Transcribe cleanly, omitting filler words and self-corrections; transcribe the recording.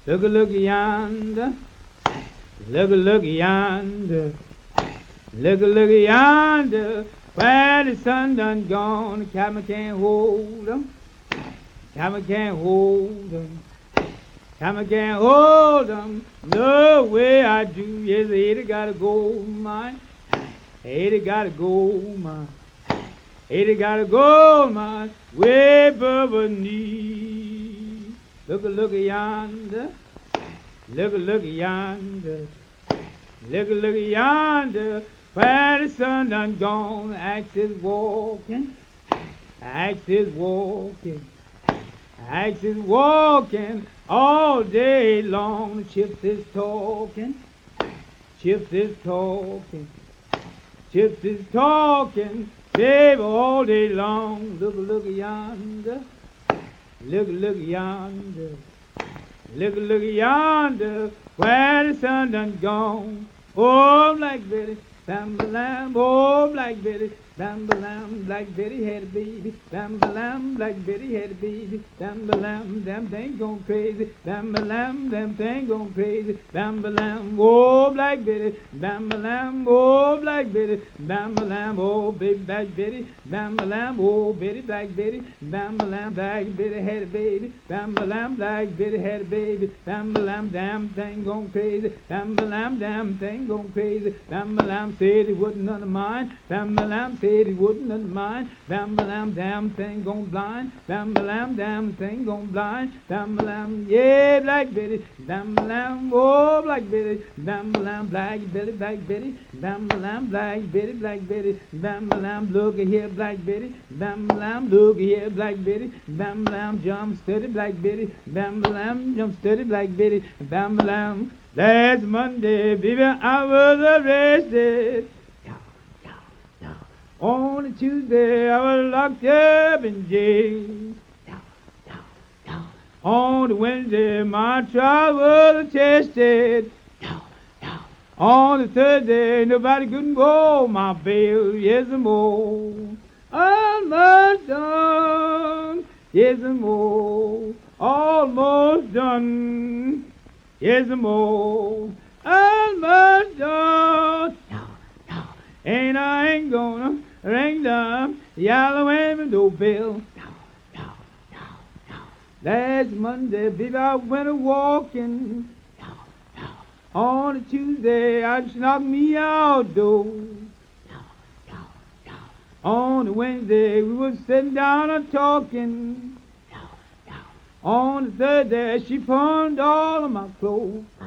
Look yonder. Look yonder. Look yonder. Where the sun done gone, the cabin can't hold 'em. Cabin can't hold 'em. Cabin can't hold 'em. No way I do. Yes, they got a gold mine. Hey, they got a gold mine. Hey, they got a gold mine way above her knee. Look yonder. Look yonder. Look yonder. Where the sun done gone, axe is walking. Axe is walking. Axe is walking all day long. Chips is talking. Chips is talking. Chips is talking, baby, all day long. Look yonder. Look yonder. Look yonder, where the sun done gone. Oh, Black Betty, bam-ba-lam, oh, Black Betty, bam-ba-lam, Black Betty had a baby, bam-ba-lam, Black Betty had a baby, bam-ba-lam, them thing gone crazy, bam-ba-lam, them thing gone crazy, bam-ba-lam, oh, Black Betty, bam-ba-lam, oh, Black Betty, bam-ba-lam, oh, baby, Black Betty, bam-ba-lam, oh, Betty, Black Betty, bam-ba-lam, Black Betty had a baby, bam-ba-lam, Black Betty had a baby, bam-ba-lam, damn thing gone crazy, bam-ba-lam, damn thing gone crazy, bam-ba-lam said he wouldn't none of mine, bam-ba-lam said he wouldn't none of mine, bam-ba-lam, damn thing gone blind, bam-ba-lam, damn thing gone blind, bam-ba-lam, yeah, Black Betty, bam-ba-lam, oh, Black Betty, bam-ba-lam, Black Betty, Black Betty, bam-ba-lam, Black Betty, Black Betty, bam-ba-lam, look here, Black Betty, bam-ba-lam, look here, Black Betty, bam-ba-lam, jump steady, Black Betty, bam-ba-lam, jump steady, Black Betty, bam-ba-lam. Last Monday, baby, I was arrested. On a Tuesday, I was locked up in jail. On a Wednesday, my trial was attested. On the Thursday, nobody couldn't go my bail. Yes, more. Almost done. Yes, more. Almost done. Yes, more. Almost done. And I ain't gonna ring the yellow window bell. Last Monday, baby, I went a-walking. On a Tuesday, I knocked me outdoors. On a Wednesday, we was sitting down and talking. On the Thursday, she pawned all of my clothes.